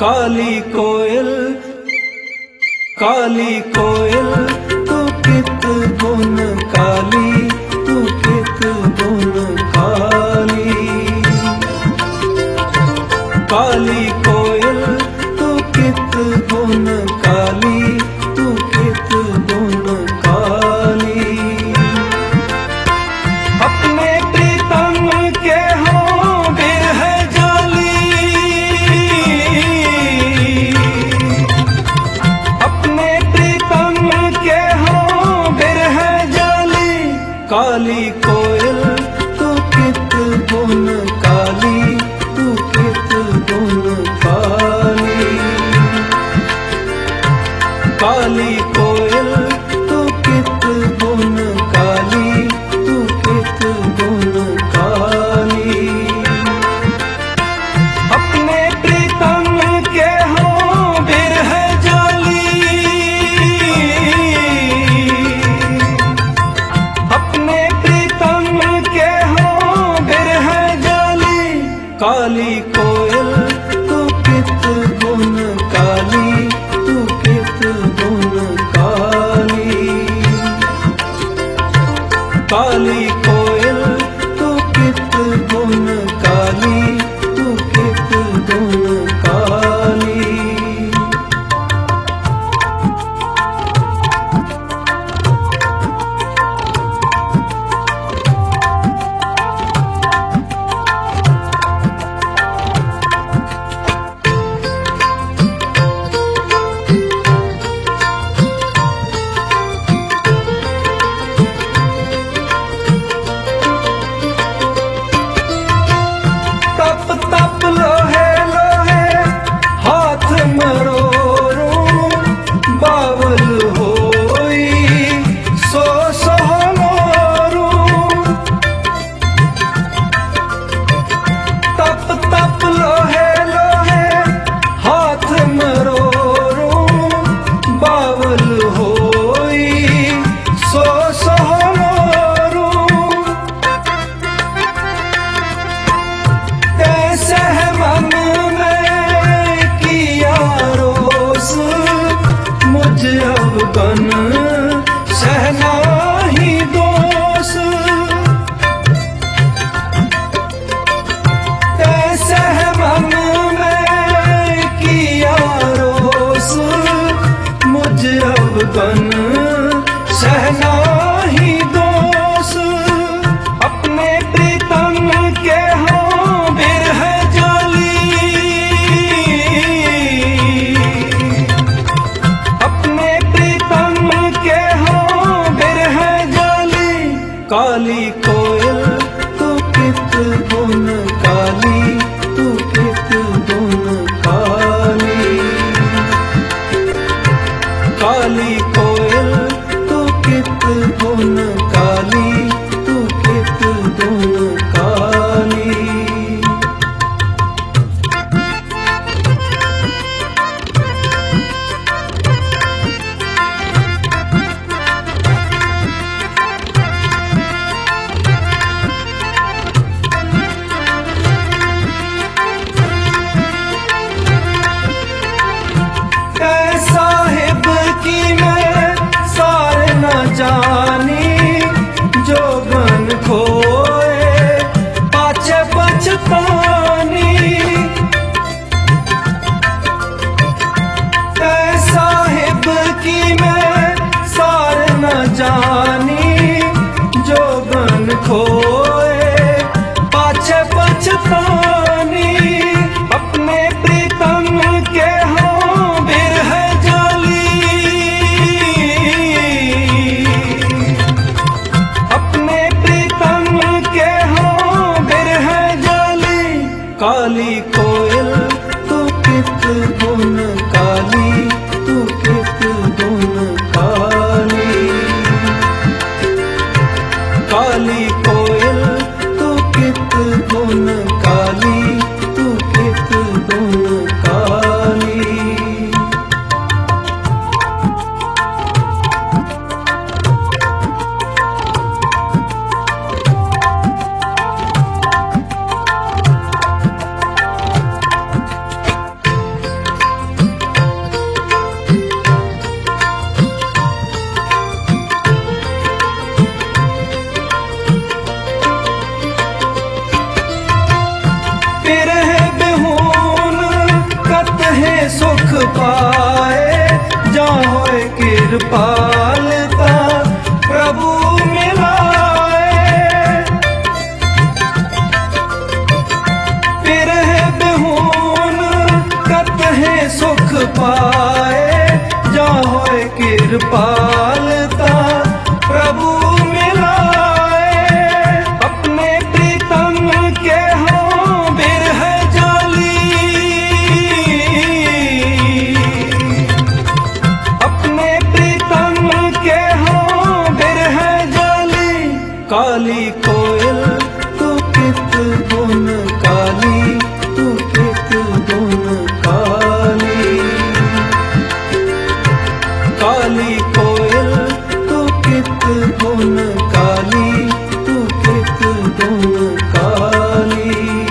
काली कोयल तू कित गुण काली, तू कित गुण काली। काली कोयल तू कित गुण काली, तू कित गुण काली। अपने प्रीतम के हो बिरह जाली, अपने प्रीतम के हो बिरह जाली। काली कोयल तू कित गुण काली, तू कित गुण काली। काली कोयल तू कित गुण काली, तू कित गुण काली। अपने प्रीतम के हो बिरह जाली, अपने प्रीतम के हो बिरह जाली। काली कोयल तू कित गुण काली, तू कित गुण काली। काली कोयल तू कित गुण काली, तू कित गुण काली। तप लोहे लोहे हाथ मरोरूं, बावल होई सो सोहलोरूं। तप लोहे लोहे हाथ मरोरूं, बावल होई सो सोहलोरूं। कैसे मन में किया रोस, मुझ अवगन सहना ही दोष। कैसे मन में किया रोस, मुझ अवगन सहना ही दोष। अपने प्रीतम के हो बिरह जाली, अपने प्रीतम के हो बिरह जाली। काली कोयल तू कित गुण काली, तू कित गुण काली। काली कोयल तू कित गुण काली, तू कित गुण काली। साहिब की मैं सार न जानी, जो बन खोए पाछे पछतानी। साहिब की मैं सार न जानी, जो बन खोए पाछे पछतानी। अपने प्रीतम के हो बिरह जाली, अपने प्रीतम के हो बिरह जाली। काली कोयल तू कित गुण काली, तू कित गुण काली। पाए, जा होए कृपालता प्रभु मिलाए। फिर है बिहून कतहे सुख पाए, जा होए कृपालता प्रभु मिलाए। अपने प्रीतम के हों बिरह जाली, अपने प्रीतम के हों बिरह जाली। काली कोयल तू कित गुण काली, तू कित गुण काली। काली कोयल तू कित गुण काली, तू कित गुण काली।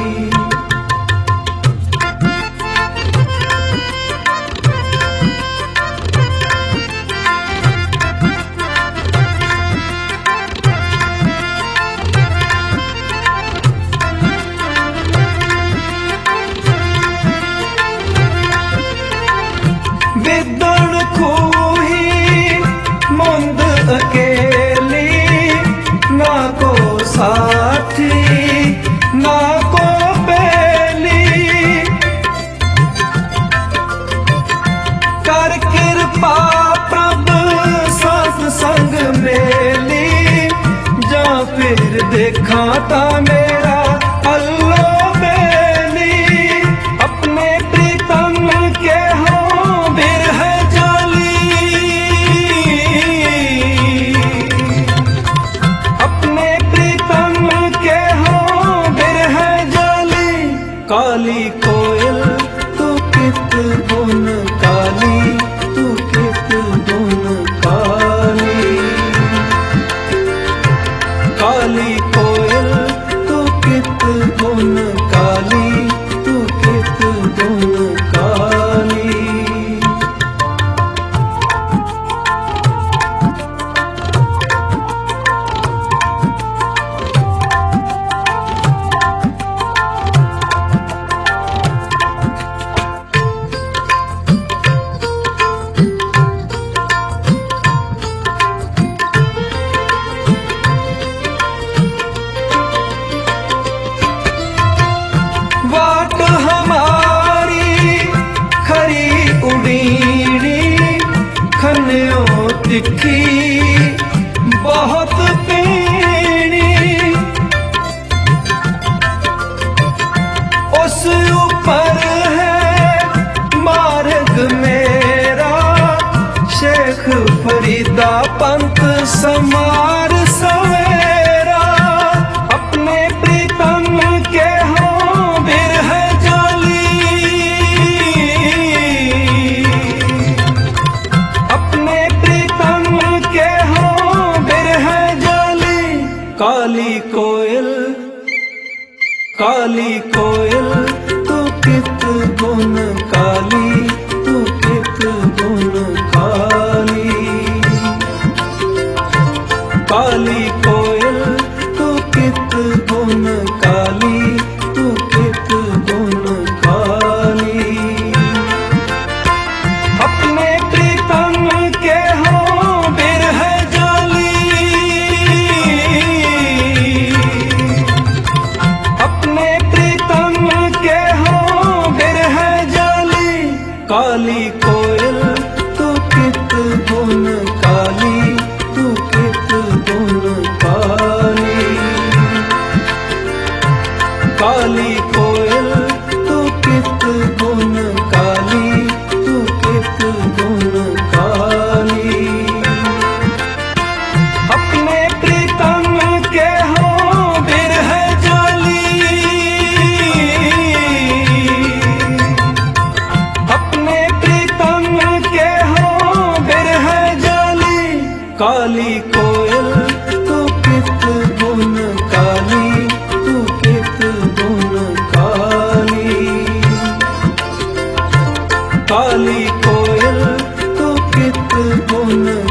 बिदड़ खूही मुंद अकेली, ना को साथी ना को बेली। कर कृपा प्रभ सत्संग मेली, जा फिर देखा ता मेरा अल्लो बेली। अपने प्रीतम के हों बिरह जाली, अपने प्रीतम के हों बिरह जाली। काली कोयल तू कित गुण काली, तू कित गुण काली। काली कोयल तू कित गुण काली, तू कित गुण काली। वाट हमारी खरी उड़ीनी, खन्यो तिखी बहुत पीनी। उस ऊपर है मार्ग मेरा, शेख फरीदा पंथ समार सवेरा। अपने प्रीतम के हों बिरह जाली, अपने प्रीतम के हों बिरह जाली। काली कोयल, काली कोयल तू कित गुण काली, तू कित गुण काली। काली कोयल तू कित गुण काली, तू कित गुण काली। अपने प्रीतम के हों बिरह जाली, अपने प्रीतम के हों बिरह जाली। काली कोयल तू कित गुण काली, तू कित गुण काली। काली कोयल तू कित गुण काली, तू कित गुण काली। अपने प्रीतम के हों बिरह जाली, अपने प्रीतम के हों बिरह जाली। काली कोयल तू कित गुण काली, तू कित गुण काली। काली कोयल तू कित गुण